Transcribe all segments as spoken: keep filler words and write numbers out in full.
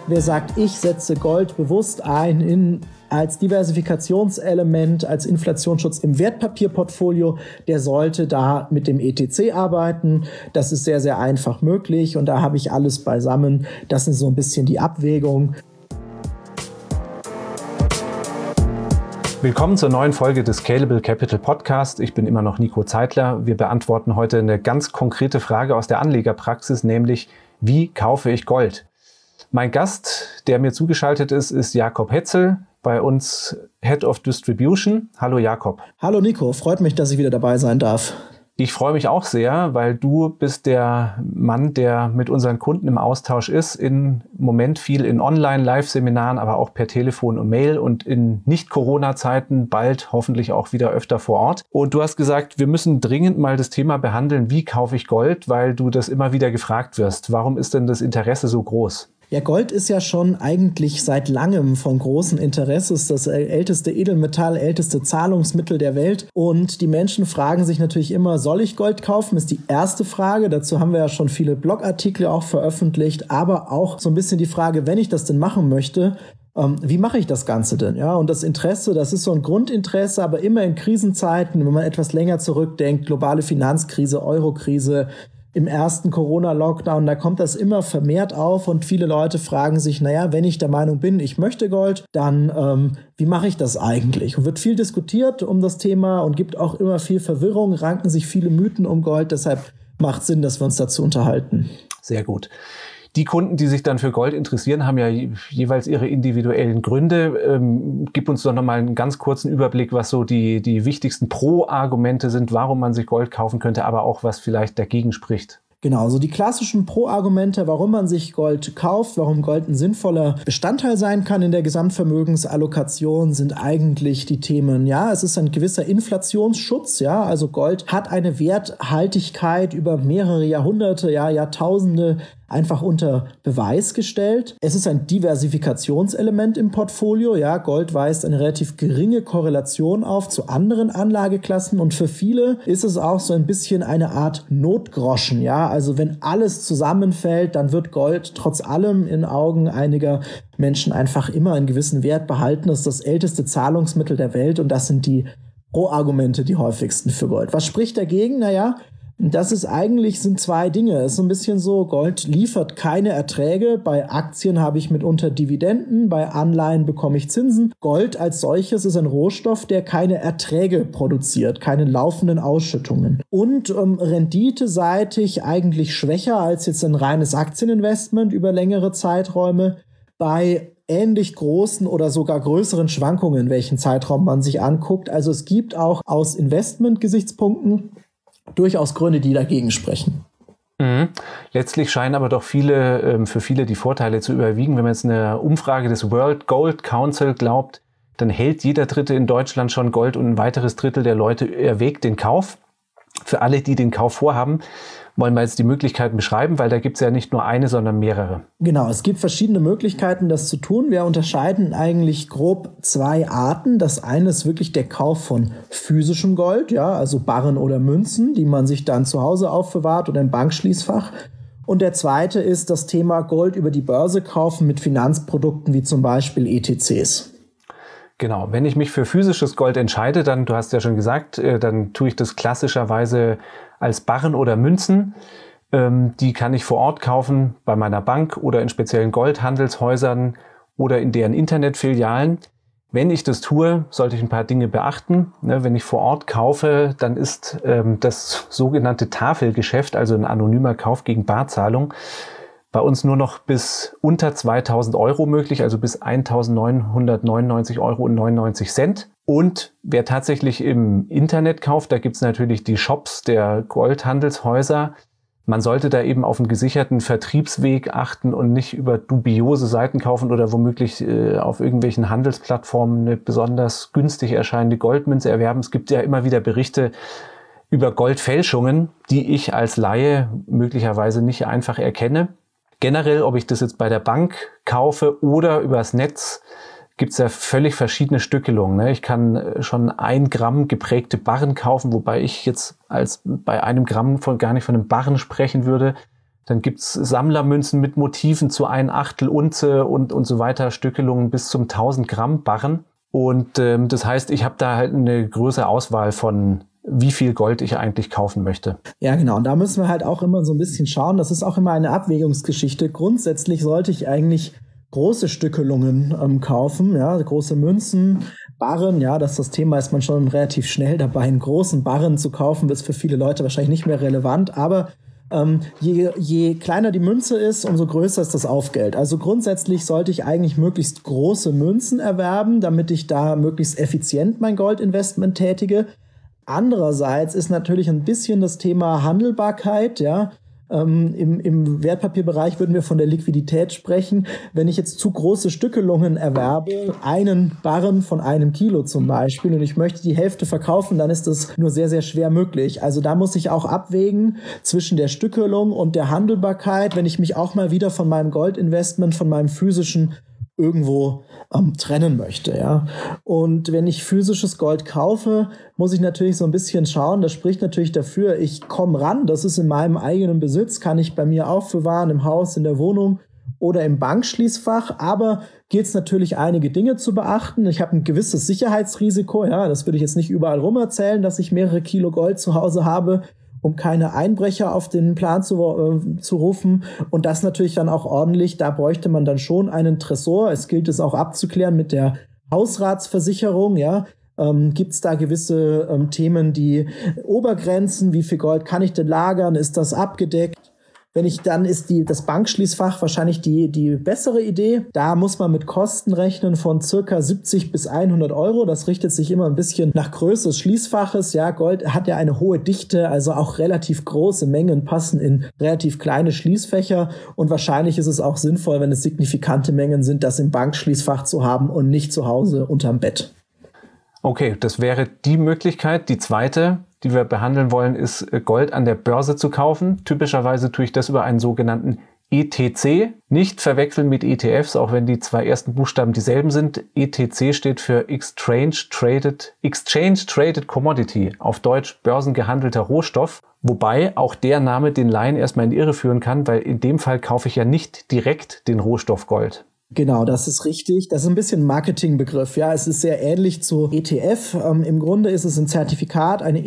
Wer sagt, ich setze Gold bewusst ein in, als Diversifikationselement, als Inflationsschutz im Wertpapierportfolio, der sollte da mit dem E T C arbeiten. Das ist sehr, sehr einfach möglich und da habe ich alles beisammen. Das ist so ein bisschen die Abwägung. Willkommen zur neuen Folge des Scalable Capital Podcast. Ich bin immer noch Nico Zeitler. Wir beantworten heute eine ganz konkrete Frage aus der Anlegerpraxis, nämlich wie kaufe ich Gold? Mein Gast, der mir zugeschaltet ist, ist Jakob Hetzel, bei uns Head of Distribution. Hallo Jakob. Hallo Nico, freut mich, dass ich wieder dabei sein darf. Ich freue mich auch sehr, weil du bist der Mann, der mit unseren Kunden im Austausch ist, im Moment viel in Online-Live-Seminaren, aber auch per Telefon und Mail und in Nicht-Corona-Zeiten bald hoffentlich auch wieder öfter vor Ort. Und du hast gesagt, wir müssen dringend mal das Thema behandeln, wie kaufe ich Gold, weil du das immer wieder gefragt wirst. Warum ist denn das Interesse so groß? Ja, Gold ist ja schon eigentlich seit langem von großem Interesse, ist das älteste Edelmetall, älteste Zahlungsmittel der Welt. Und die Menschen fragen sich natürlich immer, soll ich Gold kaufen? Ist die erste Frage. Dazu haben wir ja schon viele Blogartikel auch veröffentlicht, aber auch so ein bisschen die Frage, wenn ich das denn machen möchte, ähm, wie mache ich das Ganze denn? Ja, und das Interesse, das ist so ein Grundinteresse, aber immer in Krisenzeiten, wenn man etwas länger zurückdenkt, globale Finanzkrise, Eurokrise, im ersten Corona-Lockdown, da kommt das immer vermehrt auf und viele Leute fragen sich, naja, wenn ich der Meinung bin, ich möchte Gold, dann ähm, wie mache ich das eigentlich? Und wird viel diskutiert um das Thema und gibt auch immer viel Verwirrung, ranken sich viele Mythen um Gold, deshalb macht Sinn, dass wir uns dazu unterhalten. Sehr gut. Die Kunden, die sich dann für Gold interessieren, haben ja jeweils ihre individuellen Gründe. Ähm, gib uns doch nochmal einen ganz kurzen Überblick, was so die, die wichtigsten Pro-Argumente sind, warum man sich Gold kaufen könnte, aber auch was vielleicht dagegen spricht. Genau, so die klassischen Pro-Argumente, warum man sich Gold kauft, warum Gold ein sinnvoller Bestandteil sein kann in der Gesamtvermögensallokation, sind eigentlich die Themen, ja, es ist ein gewisser Inflationsschutz, ja, also Gold hat eine Werthaltigkeit über mehrere Jahrhunderte, ja, Jahrtausende einfach unter Beweis gestellt. Es ist ein Diversifikationselement im Portfolio, ja, Gold weist eine relativ geringe Korrelation auf zu anderen Anlageklassen und für viele ist es auch so ein bisschen eine Art Notgroschen, ja, also wenn alles zusammenfällt, dann wird Gold trotz allem in Augen einiger Menschen einfach immer einen gewissen Wert behalten. Das ist das älteste Zahlungsmittel der Welt und das sind die Pro-Argumente, die häufigsten für Gold. Was spricht dagegen? Naja, das ist eigentlich, sind zwei Dinge. Es ist so ein bisschen so, Gold liefert keine Erträge. Bei Aktien habe ich mitunter Dividenden, bei Anleihen bekomme ich Zinsen. Gold als solches ist ein Rohstoff, der keine Erträge produziert, keine laufenden Ausschüttungen. Und ähm, renditeseitig eigentlich schwächer als jetzt ein reines Aktieninvestment über längere Zeiträume. Bei ähnlich großen oder sogar größeren Schwankungen, in welchen Zeitraum man sich anguckt. Also es gibt auch aus Investment-Gesichtspunkten durchaus Gründe, die dagegen sprechen. Mhm. Letztlich scheinen aber doch viele, ähm, für viele die Vorteile zu überwiegen. Wenn man jetzt eine Umfrage des World Gold Council glaubt, dann hält jeder Dritte in Deutschland schon Gold und ein weiteres Drittel der Leute erwägt den Kauf. Für alle, die den Kauf vorhaben, wollen wir jetzt die Möglichkeiten beschreiben, weil da gibt es ja nicht nur eine, sondern mehrere. Genau, es gibt verschiedene Möglichkeiten, das zu tun. Wir unterscheiden eigentlich grob zwei Arten. Das eine ist wirklich der Kauf von physischem Gold, ja, also Barren oder Münzen, die man sich dann zu Hause aufbewahrt oder im Bankschließfach. Und der zweite ist das Thema Gold über die Börse kaufen mit Finanzprodukten wie zum Beispiel E T Cs. Genau, wenn ich mich für physisches Gold entscheide, dann, du hast ja schon gesagt, äh, dann tue ich das klassischerweise als Barren oder Münzen. Ähm, die kann ich vor Ort kaufen bei meiner Bank oder in speziellen Goldhandelshäusern oder in deren Internetfilialen. Wenn ich das tue, sollte ich ein paar Dinge beachten. Ne, wenn ich vor Ort kaufe, dann ist ähm, das sogenannte Tafelgeschäft, also ein anonymer Kauf gegen Barzahlung, bei uns nur noch bis unter zweitausend Euro möglich, also bis eintausendneunhundertneunundneunzig Euro und neunundneunzig Cent. Und wer tatsächlich im Internet kauft, da gibt's natürlich die Shops der Goldhandelshäuser. Man sollte da eben auf einen gesicherten Vertriebsweg achten und nicht über dubiose Seiten kaufen oder womöglich äh, auf irgendwelchen Handelsplattformen eine besonders günstig erscheinende Goldmünze erwerben. Es gibt ja immer wieder Berichte über Goldfälschungen, die ich als Laie möglicherweise nicht einfach erkenne. Generell, ob ich das jetzt bei der Bank kaufe oder übers Netz, gibt es ja völlig verschiedene Stückelungen. Ne? Ich kann schon ein Gramm geprägte Barren kaufen, wobei ich jetzt als bei einem Gramm von, gar nicht von einem Barren sprechen würde, Dann gibt's Sammlermünzen mit Motiven zu ein Achtel Unze und, und so weiter, Stückelungen bis zum tausend Gramm Barren. Und ähm, das heißt, ich habe da halt eine größere Auswahl von wie viel Gold ich eigentlich kaufen möchte. Ja, genau. Und da müssen wir halt auch immer so ein bisschen schauen. Das ist auch immer eine Abwägungsgeschichte. Grundsätzlich sollte ich eigentlich große Stückelungen ähm, kaufen, ja, große Münzen, Barren, ja, das ist das Thema, ist man schon relativ schnell dabei, einen großen Barren zu kaufen, ist für viele Leute wahrscheinlich nicht mehr relevant, aber ähm, je, je kleiner die Münze ist, umso größer ist das Aufgeld. Also grundsätzlich sollte ich eigentlich möglichst große Münzen erwerben, damit ich da möglichst effizient mein Goldinvestment tätige. Andererseits ist natürlich ein bisschen das Thema Handelbarkeit, ja. Ähm, im, im Wertpapierbereich würden wir von der Liquidität sprechen. Wenn ich jetzt zu große Stückelungen erwerbe, einen Barren von einem Kilo zum Beispiel, und ich möchte die Hälfte verkaufen, dann ist das nur sehr, sehr schwer möglich. Also da muss ich auch abwägen zwischen der Stückelung und der Handelbarkeit, wenn ich mich auch mal wieder von meinem Goldinvestment, von meinem physischen irgendwo ähm, trennen möchte, ja. Und wenn ich physisches Gold kaufe, muss ich natürlich so ein bisschen schauen, das spricht natürlich dafür, ich komme ran, das ist in meinem eigenen Besitz, kann ich bei mir aufbewahren, im Haus, in der Wohnung oder im Bankschließfach, aber gilt es natürlich einige Dinge zu beachten. Ich habe ein gewisses Sicherheitsrisiko, ja, das würde ich jetzt nicht überall rum erzählen, dass ich mehrere Kilo Gold zu Hause habe, um keine Einbrecher auf den Plan zu, äh, zu rufen. Und das natürlich dann auch ordentlich. Da bräuchte man dann schon einen Tresor. Es gilt es auch abzuklären mit der Hausratsversicherung. Ja, ähm, gibt es da gewisse ähm, Themen, die Obergrenzen? Wie viel Gold kann ich denn lagern? Ist das abgedeckt? Wenn ich dann ist die, das Bankschließfach wahrscheinlich die, die bessere Idee. Da muss man mit Kosten rechnen von circa siebzig bis hundert Euro. Das richtet sich immer ein bisschen nach Größe des Schließfaches. Ja, Gold hat ja eine hohe Dichte, also auch relativ große Mengen passen in relativ kleine Schließfächer. Und wahrscheinlich ist es auch sinnvoll, wenn es signifikante Mengen sind, das im Bankschließfach zu haben und nicht zu Hause unterm Bett. Okay, das wäre die Möglichkeit. Die zweite, die wir behandeln wollen, ist Gold an der Börse zu kaufen. Typischerweise tue ich das über einen sogenannten E T C. Nicht verwechseln mit E T Fs, auch wenn die zwei ersten Buchstaben dieselben sind. E T C steht für Exchange Traded, Exchange Traded Commodity, auf Deutsch börsengehandelter Rohstoff. Wobei auch der Name den Laien erstmal in die Irre führen kann, weil in dem Fall kaufe ich ja nicht direkt den Rohstoff Gold. Genau, das ist richtig. Das ist ein bisschen ein Marketingbegriff. Ja, es ist sehr ähnlich zu E T F. Ähm, im Grunde ist es ein Zertifikat, eine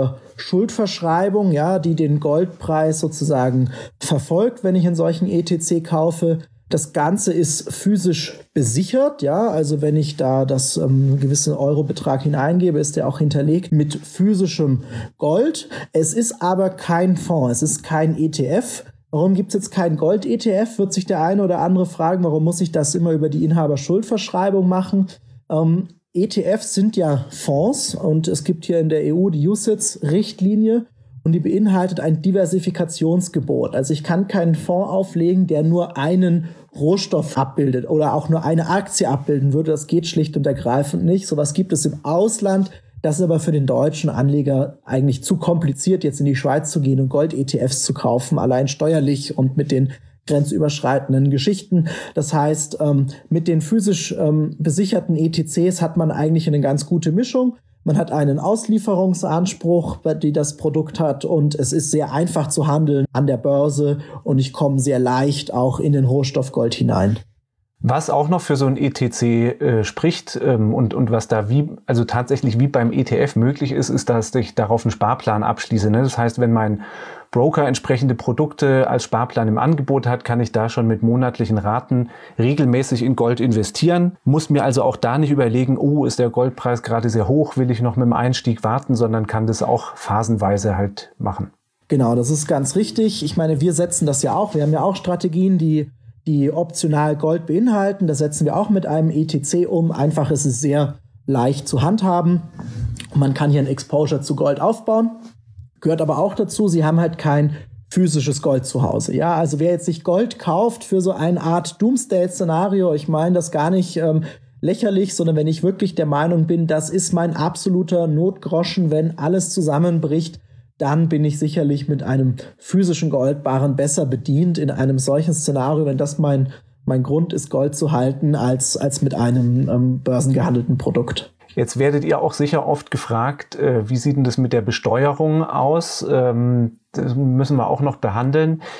Inhaberschuldverschreibung, ja, die den Goldpreis sozusagen verfolgt, wenn ich einen solchen E T C kaufe. Das Ganze ist physisch besichert, ja, also wenn ich da das ähm, gewissen Eurobetrag hineingebe, ist der auch hinterlegt mit physischem Gold. Es ist aber kein Fonds, es ist kein E T F. Warum gibt es jetzt keinen Gold-E T F, wird sich der eine oder andere fragen. Warum muss ich das immer über die Inhaberschuldverschreibung machen? Ähm, E T Fs sind ja Fonds und es gibt hier in der E U die U C I T S-Richtlinie und die beinhaltet ein Diversifikationsgebot. Also ich kann keinen Fonds auflegen, der nur einen Rohstoff abbildet oder auch nur eine Aktie abbilden würde. Das geht schlicht und ergreifend nicht. Sowas gibt es im Ausland. Das ist aber für den deutschen Anleger eigentlich zu kompliziert, jetzt in die Schweiz zu gehen und Gold-E T Fs zu kaufen, allein steuerlich und mit den grenzüberschreitenden Geschichten. Das heißt, ähm, mit den physisch ähm, besicherten E T Cs hat man eigentlich eine ganz gute Mischung. Man hat einen Auslieferungsanspruch, die das Produkt hat, und es ist sehr einfach zu handeln an der Börse und ich komme sehr leicht auch in den Rohstoff Gold hinein. Was auch noch für so ein E T C äh, spricht ähm, und, und was da wie, also tatsächlich wie beim E T F möglich ist, ist, dass ich darauf einen Sparplan abschließe. Ne? Das heißt, wenn mein Broker entsprechende Produkte als Sparplan im Angebot hat, kann ich da schon mit monatlichen Raten regelmäßig in Gold investieren. Muss mir also auch da nicht überlegen, oh, ist der Goldpreis gerade sehr hoch, will ich noch mit dem Einstieg warten, sondern kann das auch phasenweise halt machen. Genau, das ist ganz richtig. Ich meine, wir setzen das ja auch. Wir haben ja auch Strategien, die die optional Gold beinhalten. Das setzen wir auch mit einem E T C um. Einfach ist es sehr leicht zu handhaben. Man kann hier ein Exposure zu Gold aufbauen. Gehört aber auch dazu, Sie haben halt kein physisches Gold zu Hause. Ja, also wer jetzt sich Gold kauft für so eine Art Doomsday-Szenario, ich meine das gar nicht ähm, lächerlich, sondern wenn ich wirklich der Meinung bin, das ist mein absoluter Notgroschen, wenn alles zusammenbricht, dann bin ich sicherlich mit einem physischen Goldbarren besser bedient in einem solchen Szenario, wenn das mein, mein Grund ist, Gold zu halten, als, als mit einem ähm, börsengehandelten Produkt. Jetzt werdet ihr auch sicher oft gefragt, äh, wie sieht denn das mit der Besteuerung aus? Ähm, das müssen wir auch noch behandeln.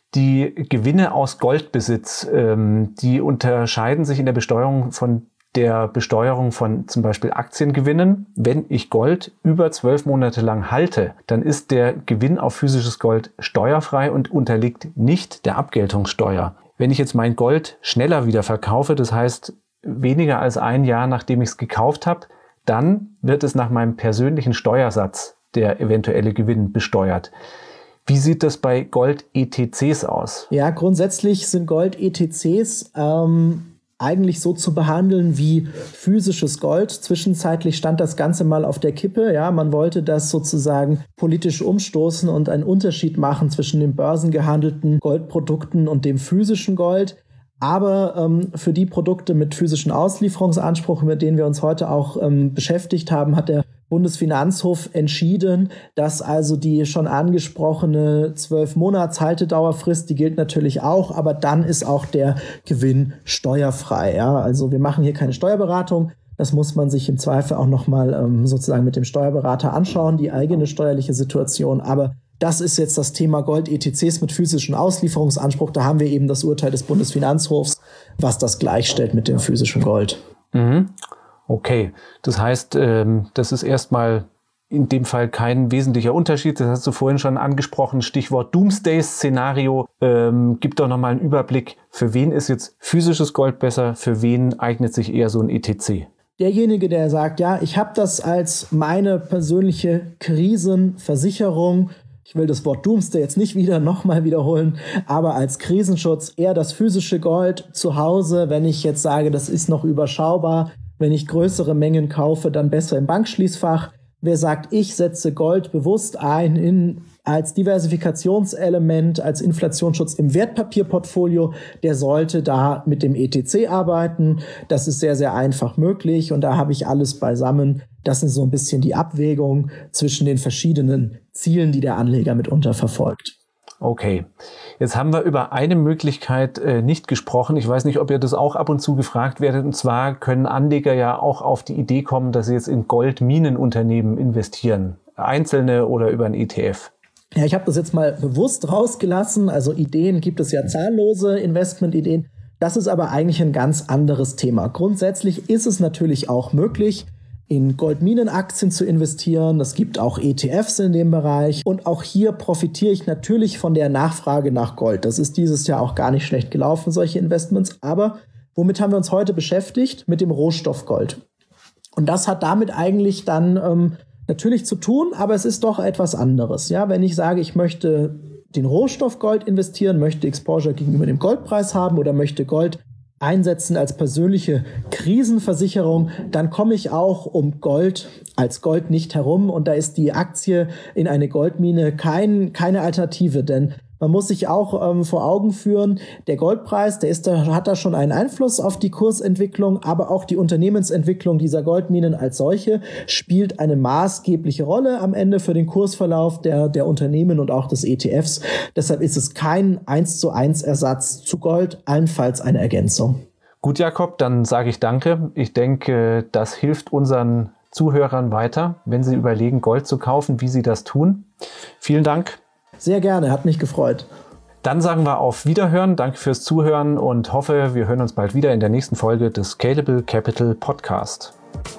Die Gewinne aus Goldbesitz, ähm, die unterscheiden sich in der Besteuerung von der Besteuerung von zum Beispiel Aktiengewinnen. Wenn ich Gold über zwölf Monate lang halte, dann ist der Gewinn auf physisches Gold steuerfrei und unterliegt nicht der Abgeltungssteuer. Wenn ich jetzt mein Gold schneller wieder verkaufe, das heißt weniger als ein Jahr nachdem ich es gekauft habe, dann wird es nach meinem persönlichen Steuersatz der eventuelle Gewinn besteuert. Wie sieht das bei Gold-E T Cs aus? Ja, grundsätzlich sind Gold-E T Cs ähm, eigentlich so zu behandeln wie physisches Gold. Zwischenzeitlich stand das Ganze mal auf der Kippe. Ja, man wollte das sozusagen politisch umstoßen und einen Unterschied machen zwischen den börsengehandelten Goldprodukten und dem physischen Gold. Aber ähm, für die Produkte mit physischen Auslieferungsanspruch, mit denen wir uns heute auch ähm, beschäftigt haben, hat der Bundesfinanzhof entschieden, dass also die schon angesprochene zwölf Monats Haltedauerfrist, die gilt natürlich auch, aber dann ist auch der Gewinn steuerfrei. Ja? Also wir machen hier keine Steuerberatung. Das muss man sich im Zweifel auch nochmal ähm, sozusagen mit dem Steuerberater anschauen, die eigene steuerliche Situation. Aber das ist jetzt das Thema Gold-E T Cs mit physischem Auslieferungsanspruch. Da haben wir eben das Urteil des Bundesfinanzhofs, was das gleichstellt mit dem physischen Gold. Mhm. Okay, das heißt, ähm, das ist erstmal in dem Fall kein wesentlicher Unterschied. Das hast du vorhin schon angesprochen, Stichwort Doomsday-Szenario. Ähm, gib doch nochmal einen Überblick, für wen ist jetzt physisches Gold besser, für wen eignet sich eher so ein E T C? Derjenige, der sagt, ja, ich habe das als meine persönliche Krisenversicherung, ich will das Wort Doomsday jetzt nicht wieder nochmal wiederholen, aber als Krisenschutz eher das physische Gold zu Hause, wenn ich jetzt sage, das ist noch überschaubar. Wenn ich größere Mengen kaufe, dann besser im Bankschließfach. Wer sagt, ich setze Gold bewusst ein in, als Diversifikationselement, als Inflationsschutz im Wertpapierportfolio, der sollte da mit dem E T C arbeiten. Das ist sehr, sehr einfach möglich und da habe ich alles beisammen. Das ist so ein bisschen die Abwägung zwischen den verschiedenen Zielen, die der Anleger mitunter verfolgt. Okay, jetzt haben wir über eine Möglichkeit äh, nicht gesprochen. Ich weiß nicht, ob ihr das auch ab und zu gefragt werdet. Und zwar können Anleger ja auch auf die Idee kommen, dass sie jetzt in Goldminenunternehmen investieren. Einzelne oder über ein E T F. Ja, ich habe das jetzt mal bewusst rausgelassen. Also Ideen gibt es ja zahllose, Investmentideen. Das ist aber eigentlich ein ganz anderes Thema. Grundsätzlich ist es natürlich auch möglich, in Goldminenaktien zu investieren. Es gibt auch E T Fs in dem Bereich. Und auch hier profitiere ich natürlich von der Nachfrage nach Gold. Das ist dieses Jahr auch gar nicht schlecht gelaufen, solche Investments. Aber womit haben wir uns heute beschäftigt? Mit dem Rohstoff Gold. Und das hat damit eigentlich dann ähm, natürlich zu tun, aber es ist doch etwas anderes. Ja, wenn ich sage, ich möchte den Rohstoff Gold investieren, möchte Exposure gegenüber dem Goldpreis haben oder möchte Gold einsetzen als persönliche Krisenversicherung, dann komme ich auch um Gold als Gold nicht herum und da ist die Aktie in eine Goldmine kein, keine Alternative, denn man muss sich auch ähm, vor Augen führen, der Goldpreis, der ist da, hat da schon einen Einfluss auf die Kursentwicklung, aber auch die Unternehmensentwicklung dieser Goldminen als solche spielt eine maßgebliche Rolle am Ende für den Kursverlauf der, der Unternehmen und auch des E T Fs. Deshalb ist es kein eins zu eins Ersatz zu Gold, allenfalls eine Ergänzung. Gut, Jakob, dann sage ich danke. Ich denke, das hilft unseren Zuhörern weiter, wenn sie überlegen, Gold zu kaufen, wie sie das tun. Vielen Dank. Sehr gerne, hat mich gefreut. Dann sagen wir auf Wiederhören, danke fürs Zuhören und hoffe, wir hören uns bald wieder in der nächsten Folge des Scalable Capital Podcast.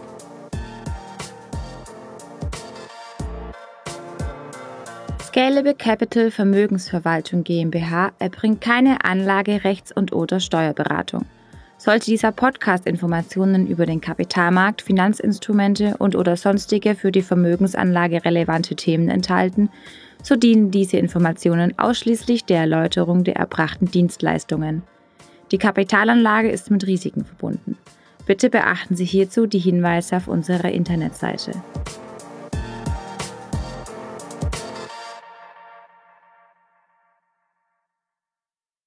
Scalable Capital Vermögensverwaltung GmbH erbringt keine Anlage-, Rechts- und oder Steuerberatung. Sollte dieser Podcast Informationen über den Kapitalmarkt, Finanzinstrumente und oder sonstige für die Vermögensanlage relevante Themen enthalten, so dienen diese Informationen ausschließlich der Erläuterung der erbrachten Dienstleistungen. Die Kapitalanlage ist mit Risiken verbunden. Bitte beachten Sie hierzu die Hinweise auf unserer Internetseite.